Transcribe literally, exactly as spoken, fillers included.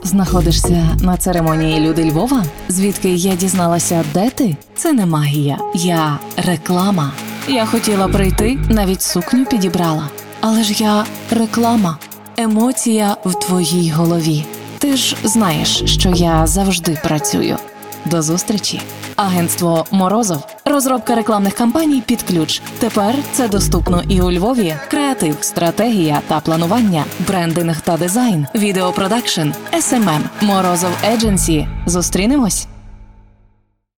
Знаходишся на церемонії «Люди Львова»? Звідки я дізналася, де ти? Це не магія, я реклама. Я хотіла прийти, навіть сукню підібрала. Але ж я реклама. Емоція в твоїй голові. Ти ж знаєш, що я завжди працюю. До зустрічі. Агентство «Морозов». Розробка рекламних кампаній під ключ. Тепер це доступно і у Львові. Креатив, стратегія та планування, брендинг та дизайн, відеопродакшн, ес ем ем, Морозов Едженсі. Зустрінемось?